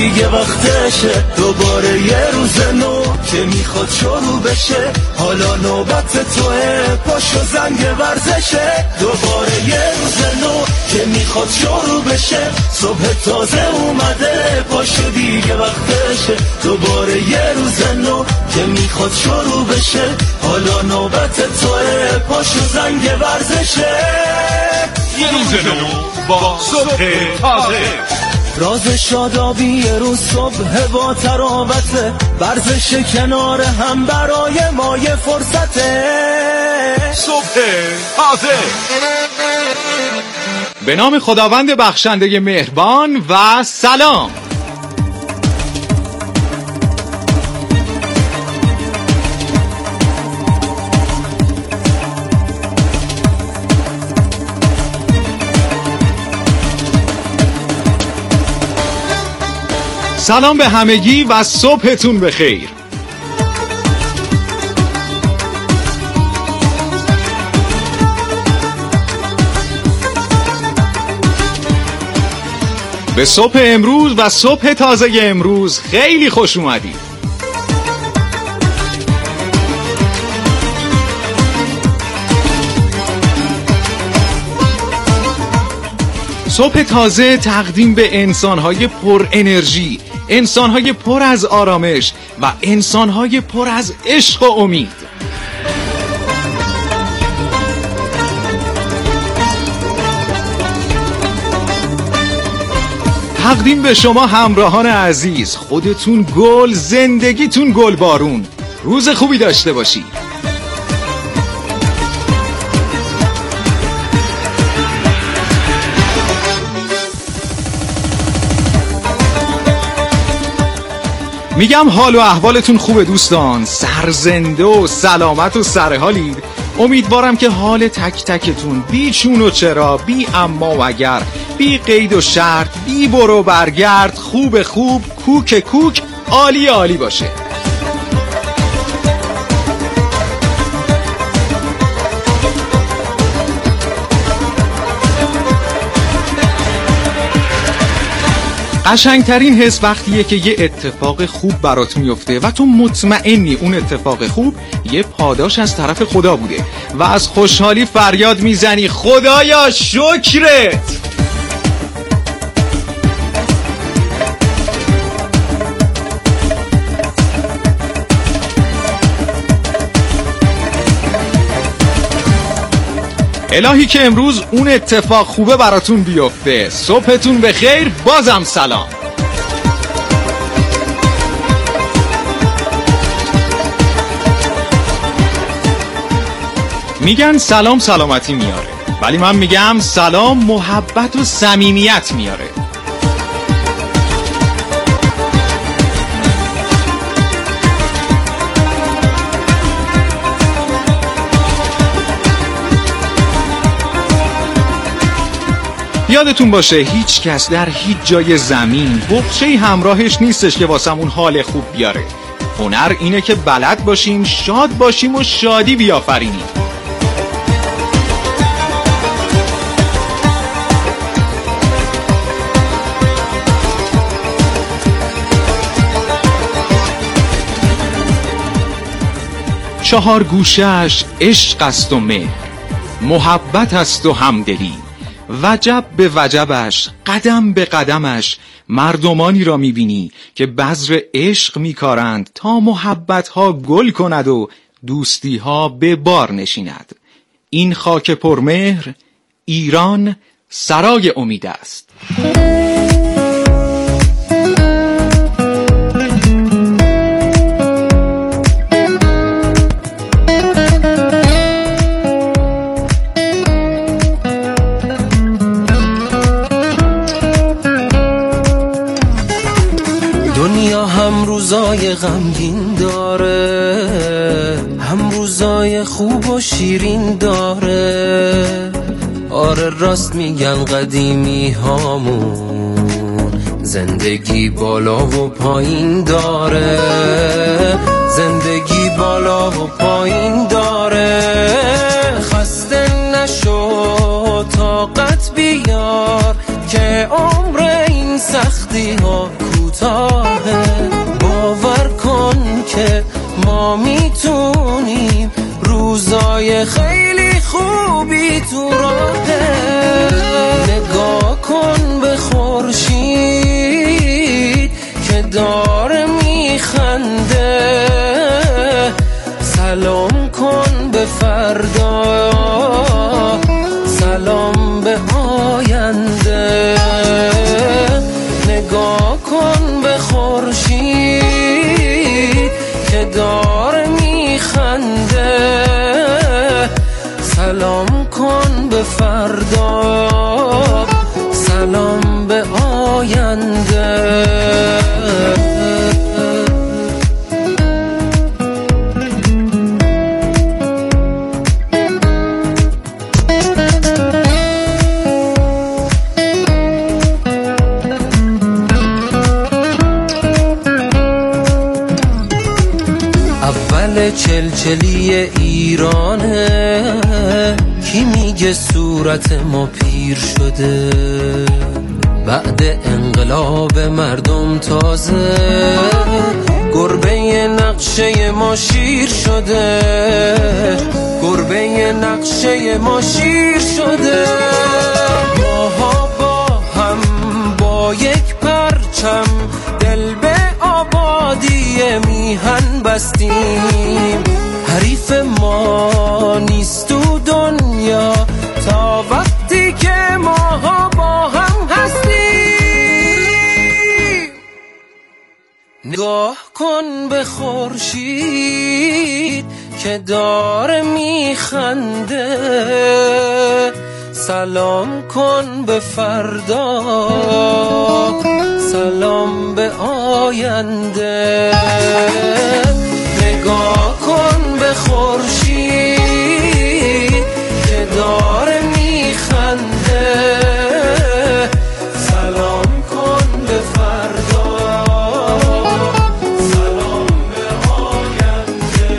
دیگه وقتشه، دوباره یه روز نو که میخواد شروع بشه. حالا نوبت توه، پاشو زنگ ورزشه. دوباره یه روز نو که میخواد شروع بشه. صبح تازه اومده، پاشو دیگه وقتشه. دوباره یه روز نو که میخواد شروع بشه. حالا نوبت توه، پاشو زنگ ورزشه. یه روز نو با صبح تازه. راز شادابی روز صبح با تراوته، ورزش کنار هم برای ما یه فرصته. صبح تازه. به نام خداوند بخشنده مهربان و سلام. سلام به همگی و صبحتون بخیر. به صبح امروز و صبح تازه امروز خیلی خوش اومدید. صبح تازه تقدیم به انسان‌های پر انرژی، انسان‌های پر از آرامش و انسان‌های پر از عشق و امید. تقدیم به شما همراهان عزیز، خودتون گل، زندگیتون گل بارون. روز خوبی داشته باشید. میگم حال و احوالتون خوبه دوستان، سرزنده و سلامت و سرحالید. امیدوارم که حال تک تکتون بی چون و چرا، بی اما و اگر، بی قید و شرط، بی برو برگرد، خوب خوب، کوک کوک، عالی عالی باشه. قشنگترین حس وقتیه که یه اتفاق خوب برات میفته و تو مطمئنی اون اتفاق خوب یه پاداش از طرف خدا بوده و از خوشحالی فریاد میزنی خدایا شکرت. الهی که امروز اون اتفاق خوبه براتون بیفته. صبحتون بخیر. بازم سلام. میگن سلام سلامتی میاره، ولی من میگم سلام محبت و صمیمیت میاره. یادتون باشه هیچ کس در هیچ جای زمین بخشه‌ای همراهش نیستش که واسمون حال خوب بیاره. هنر اینه که بلد باشیم، شاد باشیم و شادی بیافرینیم. چهار گوشش عشق است و مهر، محبت است و همدلی. وجب به وجبش، قدم به قدمش، مردمانی را میبینی که بذر عشق میکارند تا محبتها گل کند و دوستیها به بار نشیند. این خاک پرمهر ایران سرای امید است. دنیا هم روزای غمگین داره، هم روزای خوب و شیرین داره. آره راست میگن قدیمی هامون، زندگی بالا و پایین داره، زندگی بالا و پایین داره. خسته نشو طاقت بیار که عمر این سختی ها کوتاهه، باور کن که ما میتونیم، روزای خیلی خوبی تو راهه. نگاه کن به خورشید که داره میخنده، سلام کن به فردا، سلام به آینده. نگاه کن به خورشید که داره میخنده، سلام کن به فردا، سلام به آینده. چلچلی ایرانه، کی میگه صورت ما پیر شده؟ بعد انقلاب مردم تازه گربه نقشه ما شیر شده، گربه نقشه ما شیر شده. ماها با هم با یک پرچم دل به آبادی میهن بستیم، حریف ما نیست تو دنیا تا وقتی که ماها با هم هستیم. نگاه کن به خورشید که داره میخنده، سلام کن به فردا، سلام به آینده. نگاه کن به خورشید که داره میخنده، سلام کن به فردا، سلام به آینده.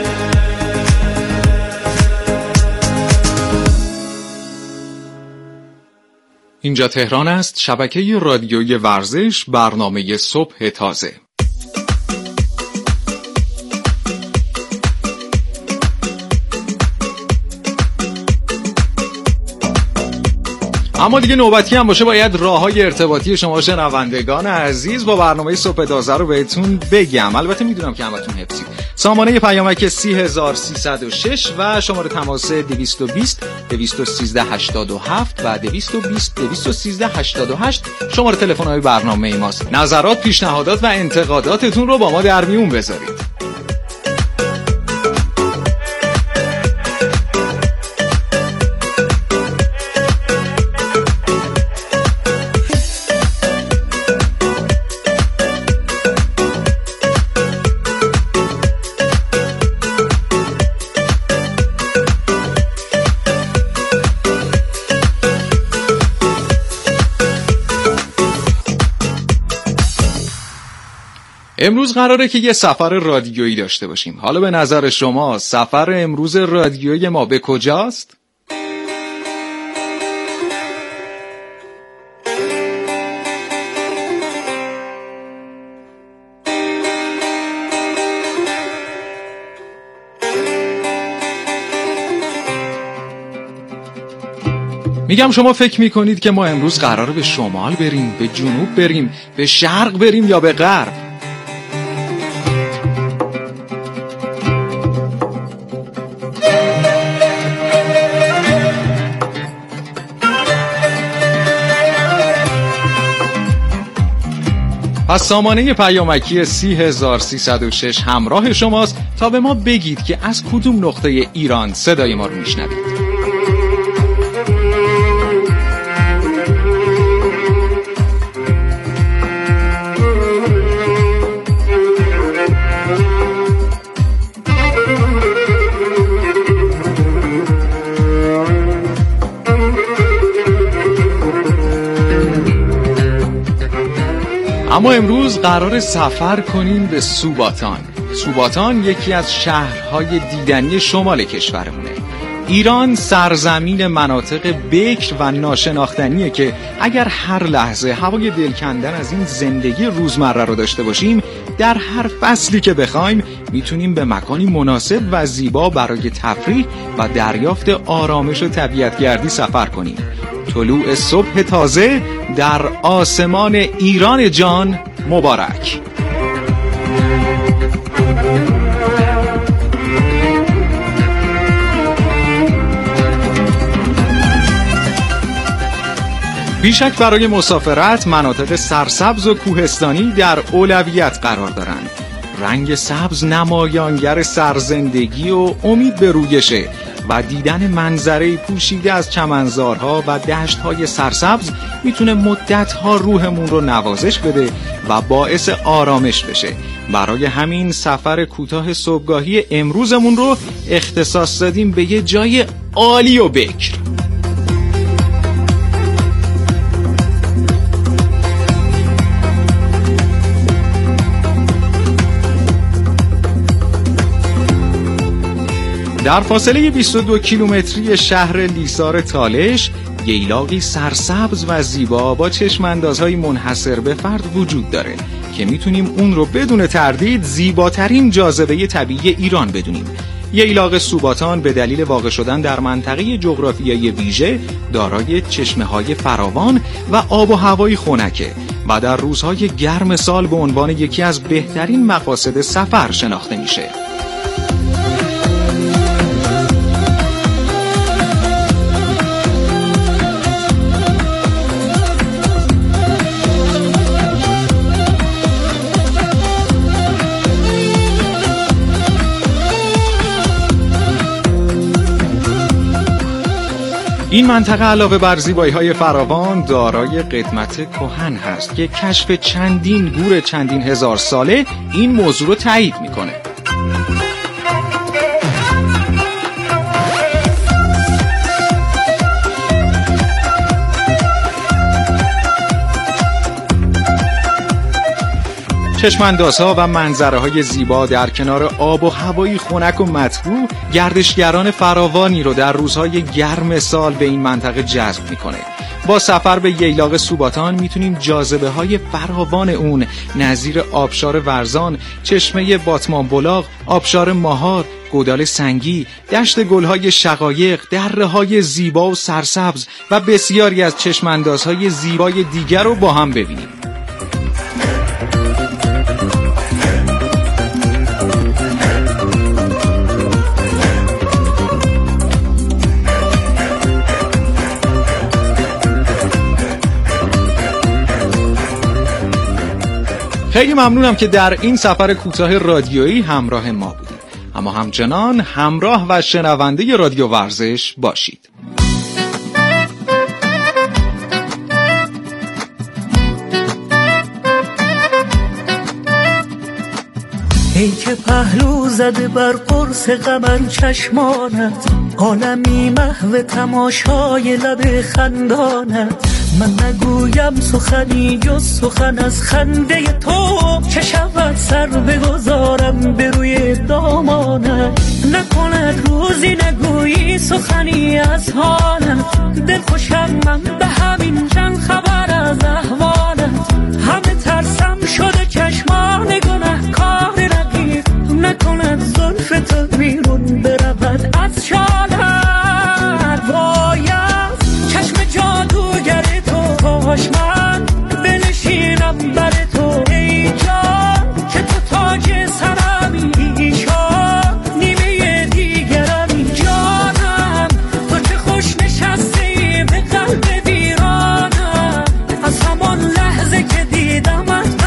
اینجا تهران است، شبکه رادیویی ورزش، برنامه صبح تازه. اما دیگه نوبتی هم باشه باید راه‌های ارتباطی شما شنوندگان عزیز با برنامه صبح تازه رو بهتون بگم. البته میدونم که همتون حفظید. سامانه پیامک 30306 و شماره تماس 220 213 87 و 220 213 88 شماره تلفن‌های برنامه ماست. نظرات، پیشنهادات و انتقاداتتون رو با ما در میون بذارید. امروز قراره که یه سفر رادیویی داشته باشیم. حالا به نظر شما سفر امروز رادیویی ما به کجاست؟ میگم شما فکر میکنید که ما امروز قراره به شمال بریم، به جنوب بریم، به شرق بریم یا به غرب؟ پس سامانه پیامکی 30306 همراه شماست تا به ما بگید که از کدوم نقطه ایران صدای ما رو میشنوید. اما امروز قرار سفر کنیم به سوباتان. سوباتان یکی از شهرهای دیدنی شمال کشورمونه. ایران سرزمین مناطق بکر و ناشناختنیه که اگر هر لحظه هوای دلکندن از این زندگی روزمره رو داشته باشیم، در هر فصلی که بخوایم میتونیم به مکانی مناسب و زیبا برای تفریح و دریافت آرامش و طبیعتگردی سفر کنیم. طلوع صبح تازه در آسمان ایران جان مبارک. بیشک برای مسافرت مناطق سرسبز و کوهستانی در اولویت قرار دارند. رنگ سبز نمایانگر سرزندگی و امید به رویشه و دیدن منظره پوشیده از چمنزارها و دشت‌های سرسبز میتونه مدت‌ها روحمون رو نوازش بده و باعث آرامش بشه. برای همین سفر کوتاه صبحگاهی امروزمون رو اختصاص دادیم به یه جای عالی و بکر. در فاصله 22 کیلومتری شهر لیسار تالش، ییلاقی سرسبز و زیبا با چشم‌اندازهای منحصر به فرد وجود داره که میتونیم اون رو بدون تردید زیباترین جاذبه طبیعی ایران بدونیم. ییلاق سوباتان به دلیل واقع شدن در منطقه جغرافیایی ویژه دارای چشمه‌های فراوان و آب و هوایی خنکه و در روزهای گرم سال به عنوان یکی از بهترین مقاصد سفر شناخته میشه. این منطقه علاوه بر زیبایی‌های فراوان دارای قدمت کهن هست که کشف چندین گور چندین هزار ساله این موضوع رو تایید میکنه. چشم‌اندازها و منظره‌های زیبا در کنار آب و هوایی خنک و مطبوع گردشگران فراوانی رو در روزهای گرم سال به این منطقه جذب می‌کنه. با سفر به ییلاق سوباتان میتونیم جاذبه‌های فراوان اون نظیر آبشار ورزان، چشمه باتمان بلاغ، آبشار ماهار، گودال سنگی، دشت گل‌های شقایق، دره‌های زیبا و سرسبز و بسیاری از چشم‌اندازهای زیبای دیگر رو با هم ببینیم. خیلی ممنونم که در این سفر کوتاه رادیویی همراه ما بودید. اما همچنان همراه و شنونده رادیو ورزش باشید. ای که پهلو زده بر قرص قمر چشمانت، عالمی محو تماشای لب خندانت. من نگویم سخنی جز سخن از خنده تو، چه شود سر بگذارم به روی دامانت. نکند روزی نگویی سخنی از حالت، دل خوشم من به همین چند خبر از احوالت. همه ترسم شده چشمان گناه کار رقیب، نکند زلف تو بیرون برود از شالت. باید چشم جادوگر تو کاش من بنشینم بر تو، ای جان که تو تاج سرمی، ایشان نیمه دیگرمی. جانم تو چه خوش نشستی به قلب ویرانم، از همان لحظه که دیدمت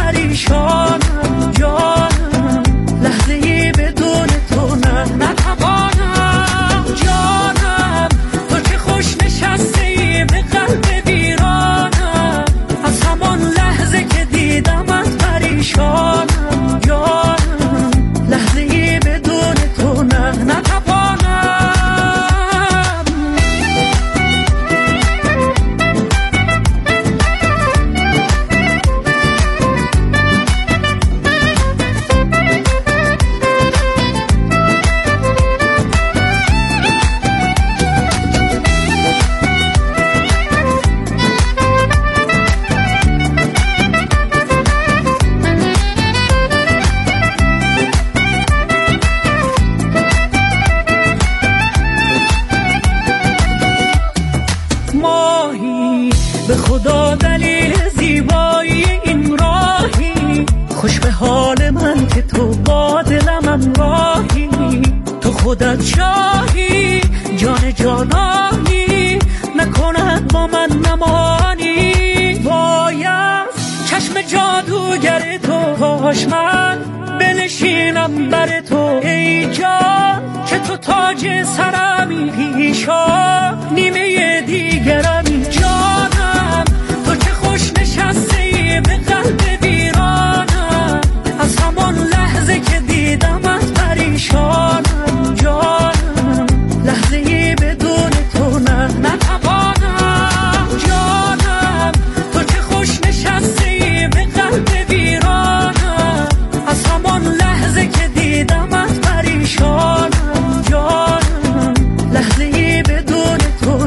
خوش به حال من که تو با دلم همراهی، تو خودت شاهی جان جانانی، نکند با من نمانی. باید چشم جادوگر تو کاش من بنشینم بر تو ای جان، که تو تاج سرمی پیشا نیمه دیگرمی. جانم تو که خوش نشستی به قلب ویرانم، از همان لحظه که دیدمت پریشانم. جانم لحظه ای بدون تو نتوانم. جانم تو که خوش نشستی به قلب ویرانم، از همان لحظه که دیدمت پریشانم. جانم لحظه ای بدون تو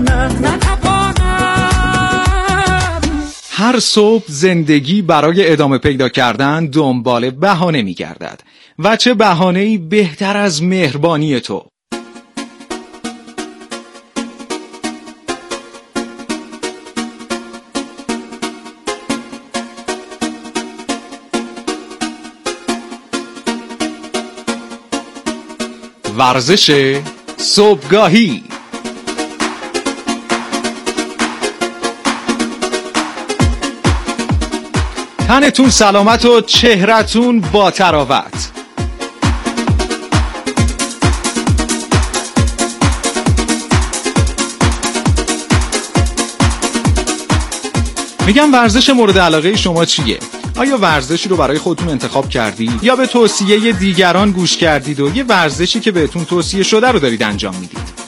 نتوانم. هر صبح زندگی برای ادامه پیدا کردن دنبال بهانه می‌گردد و چه بهانه‌ای بهتر از مهربانی تو. ورزش صبحگاهی. تنتون سلامت و چهرتون با تراوت. میگم ورزش مورد علاقه شما چیه؟ آیا ورزشی رو برای خودتون انتخاب کردید یا به توصیه دیگران گوش کردید و یه ورزشی که بهتون توصیه شده رو دارید انجام میدید؟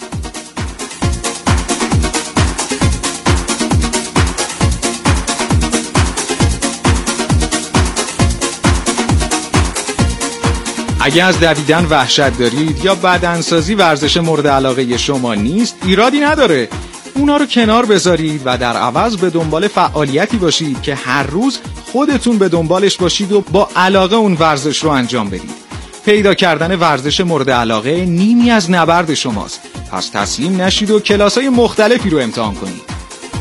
اگه از دویدن وحشت دارید یا بدنسازی ورزش مورد علاقه شما نیست، ایرادی نداره. اونا رو کنار بذارید و در عوض به دنبال فعالیتی باشید که هر روز خودتون به دنبالش باشید و با علاقه اون ورزش رو انجام بدید. پیدا کردن ورزش مورد علاقه نیمی از نبرد شماست. پس تسلیم نشید و کلاس‌های مختلفی رو امتحان کنید.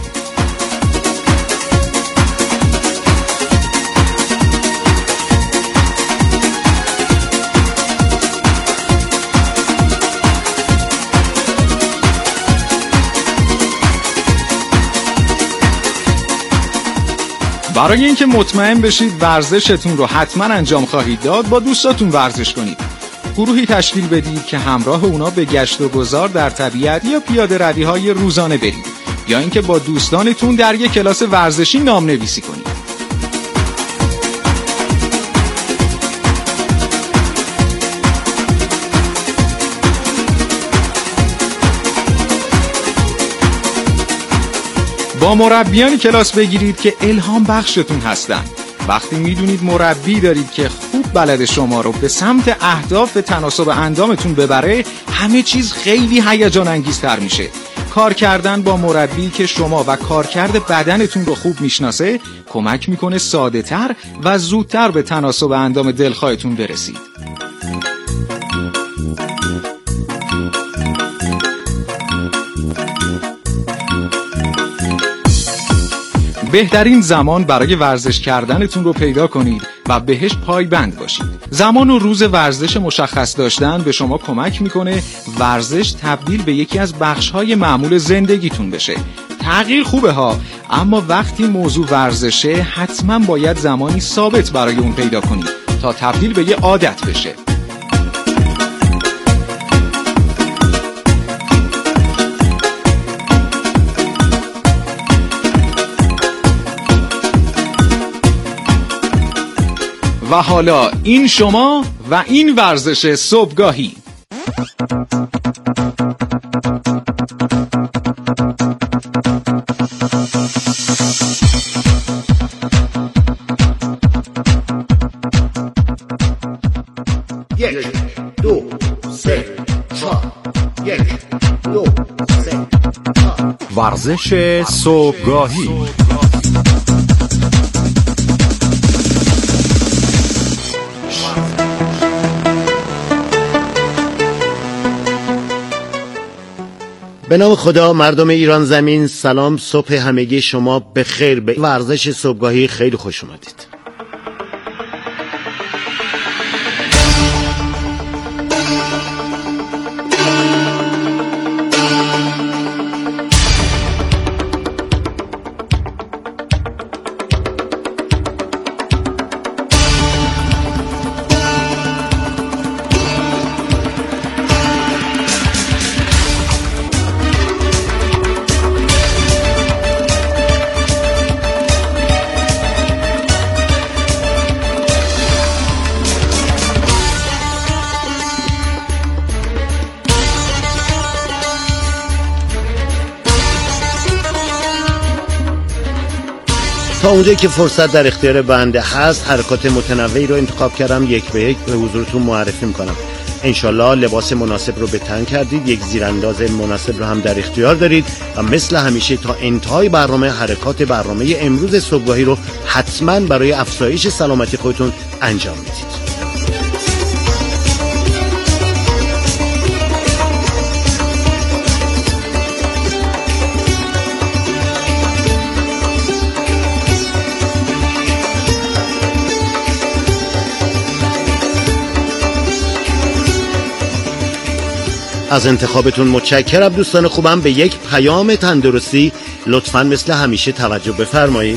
برای اینکه مطمئن بشید ورزشتون رو حتما انجام خواهید داد، با دوستاتون ورزش کنید. گروهی تشکیل بدید که همراه اونا به گشت و گذار در طبیعت یا پیاده روی‌های روزانه برید، یا اینکه با دوستانتون در یک کلاس ورزشی نام‌نویسی کنید. با مربیانی کلاس بگیرید که الهام بخشتون هستن. وقتی میدونید مربی دارید که خوب بلد شما رو به سمت اهداف تناسب اندامتون ببره، همه چیز خیلی هیجان انگیزتر میشه. کار کردن با مربی که شما و کارکرد بدنتون رو خوب میشناسه کمک میکنه ساده تر و زودتر به تناسب اندام دلخواهتون برسید. بهترین زمان برای ورزش کردنتون رو پیدا کنید و بهش پایبند باشید. زمان و روز ورزش مشخص داشتن به شما کمک میکنه ورزش تبدیل به یکی از بخش‌های معمول زندگیتون بشه. تغییر خوبه ها، اما وقتی موضوع ورزشه حتما باید زمانی ثابت برای اون پیدا کنید تا تبدیل به یه عادت بشه. و حالا این شما و این ورزش صبحگاهی. یک، دو، سه، چهار. یک، دو، سه، چهار. ورزش صبحگاهی. به نام خدا، مردم ایران زمین، سلام، صبح همگی شما بخیر. به ورزش صبحگاهی خیلی خوش اومدید. اونجایی که فرصت در اختیار بنده هست حرکات متنوعی رو انتخاب کردم، یک به یک به حضورتون معرفی میکنم. انشالله لباس مناسب رو به تن کردید، یک زیرانداز مناسب رو هم در اختیار دارید و مثل همیشه تا انتهای برنامه حرکات برنامه امروز صبحگاهی رو حتما برای افزایش سلامتی خودتون انجام میدید. از انتخابتون متشکرم دوستان خوبم. به یک پیام تندرستی لطفاً مثل همیشه توجه بفرمایید.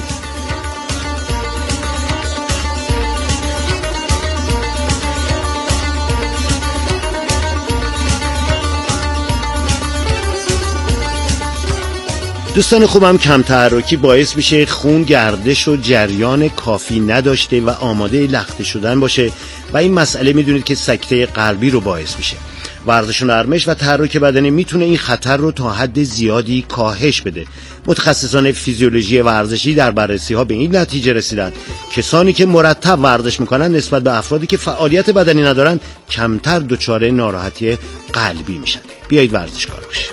دوستان خوبم، کم تحرکی باعث میشه خون گردش و جریان کافی نداشته و آماده لخته شدن باشه و این مسئله میدونید که سکته قلبی رو باعث میشه. ورزش و نرمش و تحرک بدنی میتونه این خطر رو تا حد زیادی کاهش بده. متخصصان فیزیولوژی ورزشی در بررسی ها به این نتیجه رسیدن کسانی که مرتب ورزش میکنن نسبت به افرادی که فعالیت بدنی ندارن کمتر دچار ناراحتی قلبی میشن. بیایید ورزشکار باشیم.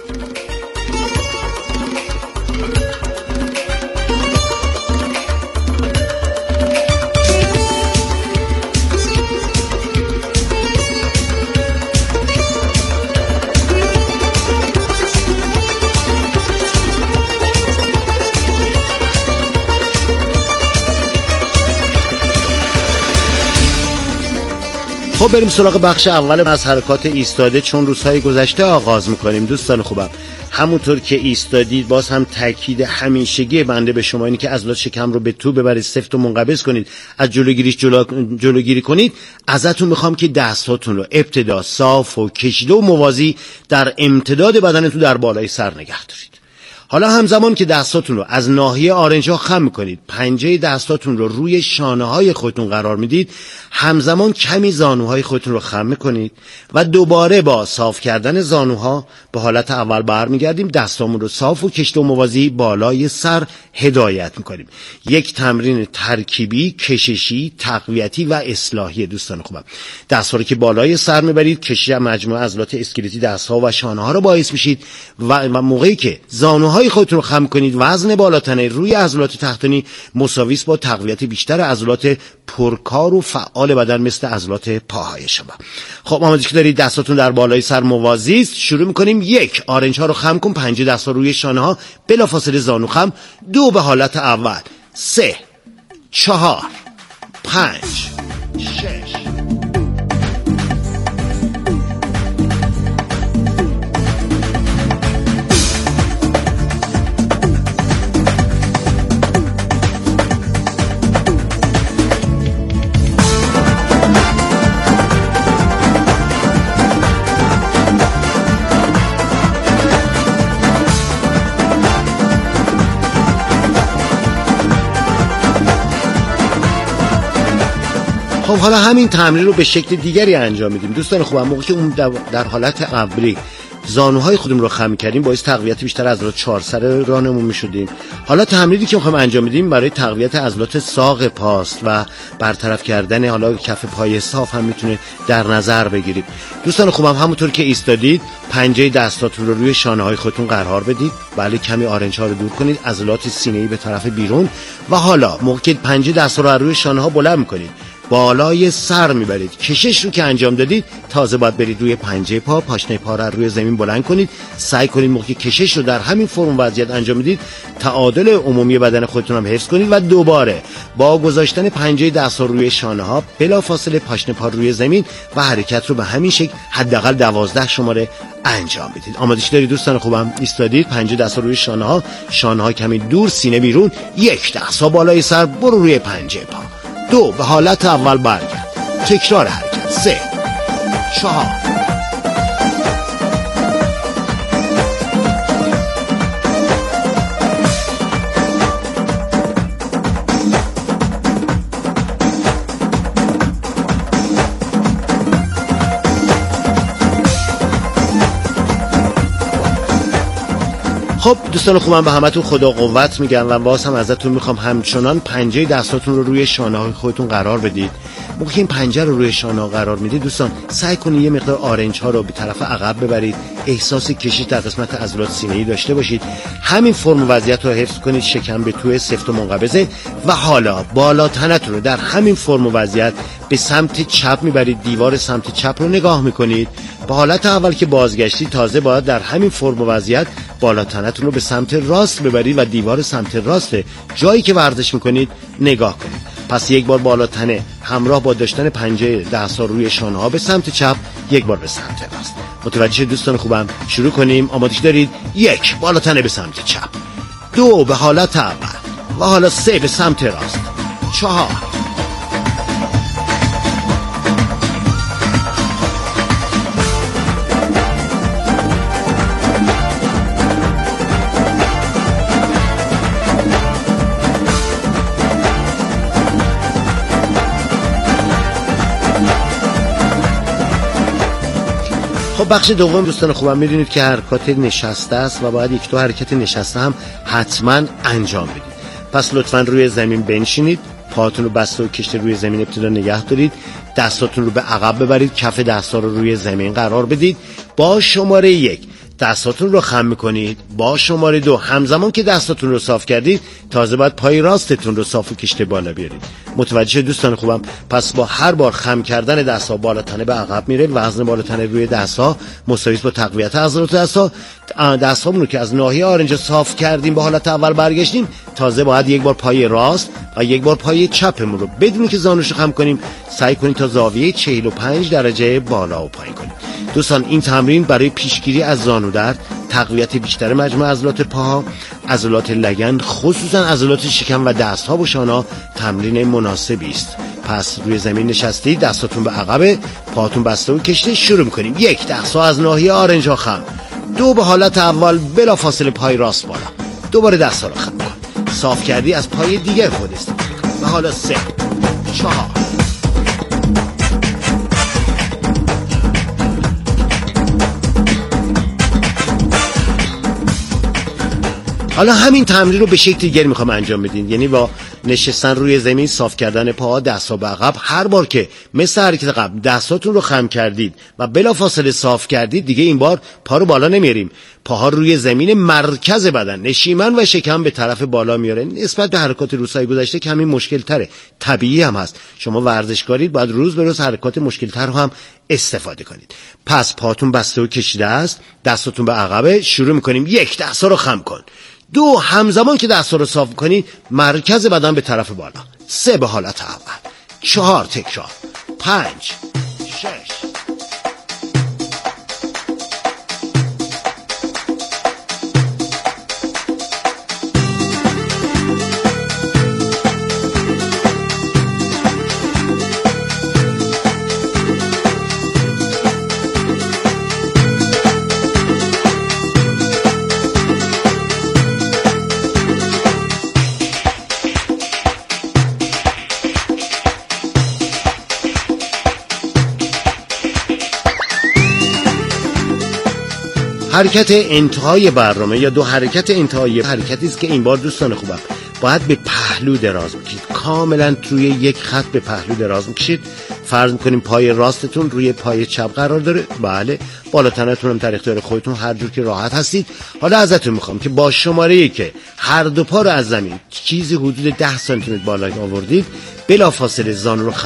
خب بریم سراغ بخش اول از حرکات ایستاده، چون روزهای گذشته آغاز میکنیم. دوستان خوبم، همونطور که ایستادید باز هم تاکید همیشگی بنده به شما اینه که عضلات شکم رو به تو ببرید، سفت و منقبض کنید، از جلوگیری کنید. ازتون میخوام که دستاتون رو ابتدا صاف و کشیده و موازی در امتداد بدنتون در بالای سر نگه دارید. حالا همزمان که دستاتون رو از ناحیه آرنج‌ها خم می‌کنید، پنجه دستاتون رو روی شانه‌های خودتون قرار میدید، همزمان کمی زانوهای خودتون رو خم می‌کنید و دوباره با صاف کردن زانوها به حالت اول برمیگردیم. دستامون رو صاف و کشیده و موازی بالای سر هدایت می‌کنیم. یک تمرین ترکیبی، کششی، تقویتی و اصلاحی. دوستان خوبم، دست‌ها رو که بالای سر می‌برید، کشش مجموعه عضلات اسکلتی دست‌ها و شانه‌ها رو باعث میشید و موقعی که زانوهای خودتون رو خم کنید وزن بالاتنه روی عضلات تحتانی مساوی است با تقویت بیشتر عضلات پرکار و فعال بدن مثل عضلات پاهای شما. خب آماده که دارید دستاتون در بالای سر موازی است، شروع می‌کنیم. 1 آرنج ها رو خم کن، 5 دستا روی شانه ها، بلافاصله زانو خم. 2 به حالت اول، 3 4 5 6. خب حالا همین تمرین رو به شکل دیگری انجام میدیم. دوستان خوبم، موقعی که اون در حالت قبلی زانوهای خودمون رو خم کردیم باعث تقویت بیشتر عضلات چهارسر رانمون میشدیم. حالا تمرینی که میخوام انجام بدیم برای تقویت عضلات ساق پاست و برطرف کردن حالا کف پای صاف هم میتونه در نظر بگیریم. دوستان خوبم، همونطور که ایستادید پنجه دستاتون رو روی شانه‌های خودتون قرار بدید. بله، کمی آرنج ها رو دور کنید، عضلات سینه‌ای به طرف بیرون و حالا موقعی که پنجه دستا رو روی شانه‌ها بلند می‌کنید بالای سر میبرید. کشش رو که انجام دادید تازه باید برید روی پنجه پا، پاشنه پا رو روی زمین بلند کنید. سعی کنید موقعی کشش رو در همین فرم وضعیت انجام میدید تعادل عمومی بدن خودتون هم حفظ کنید و دوباره با گذاشتن پنجه دست روی شانه ها بلافاصله پاشنه پا روی زمین و حرکت رو به همین شکل حداقل 12 شماره انجام بدید. آمادگی دارید دوستان خوبم؟ ایستادید، پنجه دست روی شانه ها کمی دور، سینه بیرون. 1 دست بالای سر، برو روی پنجه پا. 2 به حالت اول برگرد. تکرار حرکت. 3 4 خب دوستان خوبم، به همتون خدا قوت میگم و باز هم ازتون میخوام همچنان پنجه دستاتون رو روی شانه‌های خودتون قرار بدید. موقعی این پنجه رو روی شانه‌ها قرار میدید دوستان سعی کنید یه مقدار آرنج ها رو به طرف عقب ببرید، احساس کشش در قسمت عضلات سینه‌ای داشته باشید. همین فرم و وضعیت رو حفظ کنید، شکم به تو سفت و منقبضه و حالا بالا تنتون رو در همین فرم و وضعیت به سمت چپ میبرید، دیوار سمت چپ رو نگاه میکنید. به حالت اول که بازگشتی تازه باید در همین فرم و وضعیت بالا تنتون رو به سمت راست ببرید و دیوار سمت راست جایی که ورزش میکنید نگاه کنید. پس یک بار بالا تنه همراه با داشتن پنجه دست‌ها روی شانه‌ها به سمت چپ، یک بار به سمت راست. متوجه دوستان خوبم؟ شروع کنیم. آمادگی دارید؟ 1 بالا تنه به سمت چپ، 2 به حالت اول و حالا 3 به سمت راست، 4 خب بخش دوم دوستان خوبم، میدونید که حرکات نشسته است و باید یک دو حرکت نشسته هم حتما انجام بدید. پس لطفاً روی زمین بنشینید، پاهاتون رو بسته و کشته روی زمین ابتدا نگه دارید، دستاتون رو به عقب ببرید، کف دستا رو روی زمین قرار بدید. با شماره 1 دستاتون رو خم میکنید، با شماره 2 همزمان که دستاتون رو صاف کردید تازه باید پای راستتون رو صاف و کشته بالا بیارید. متوجه دوستان خوبم؟ پس با هر بار خم کردن دست‌ها بالا تنه به عقب میره، وزن بالا تنه روی دست‌ها مساوی با تقویت عضلات دست‌ها. دست‌هامون رو که از ناحیه آرنج صاف کردیم به حالت اول برگشتیم، تازه باید یک بار پای راست و یک بار پای چپمون رو بدون که زانوشو خم کنیم سعی کنیم تا زاویه 45 درجه بالا و پایین کنیم. دوستان این تمرین برای پیشگیری از زانو درد، تقویت بیشتر مجموع عضلات پاها، عضلات لگن، خصوصا عضلات شکم و دست‌ها و شانه‌ها تمرین مناسبی است. پس روی زمین نشستید، دستاتون به عقبه، پاهاتون بسته و کشته. شروع می‌کنیم. 1 دست‌ها از ناحیه آرنج ها خم، 2 به حالت اول بلا فاصله پای راست بالا، دوباره دست‌ها رو خم کن، صاف کردی از پای دیگر خود استفاده کن و حالا 3 4 حالا همین تمرین رو به شکل دیگه میخوام انجام بدین، یعنی با نشستن روی زمین، صاف کردن پاها، دست‌ها به عقب. هر بار که مثل حرکت قبل دستاتون رو خم کردید و بلافاصله صاف کردید، دیگه این بار پا رو بالا نمیاریم، پاها روی زمین، مرکز بدن، نشیمن و شکم به طرف بالا میاره. نسبت به حرکات روزهای گذشته کمی مشکل تره، طبیعی هم هست. شما ورزشکارید، باید روز به روز حرکات مشکل تر رو هم استفاده کنید. پس پاتون بسته و کشیده است، دستاتون به عقبه. شروع میکنیم. 1 دستا رو خم کن، 2 همزمان که دستا رو صاف کنید مرکز بدن به طرف بالا، 3 به حالت اول، 4 تکرار، 5 6 حرکت انتهای برنامه یا 2 حرکت انتهایی حرکتی است که این بار دوستان خوبم باید به پهلو دراز بکشید، کاملا روی یک خط به پهلو دراز میکشید. فرض میکنیم پای راستتون روی پای چپ قرار داره، بله، بالا تنتون هم در اختیار خودتون هر جور که راحت هستید. حالا ازتون میخوام که با شماره که هر دو پا رو از زمین چیزی حدود 10 سانتی متر بالا آوردید، بلافاصله زانو رو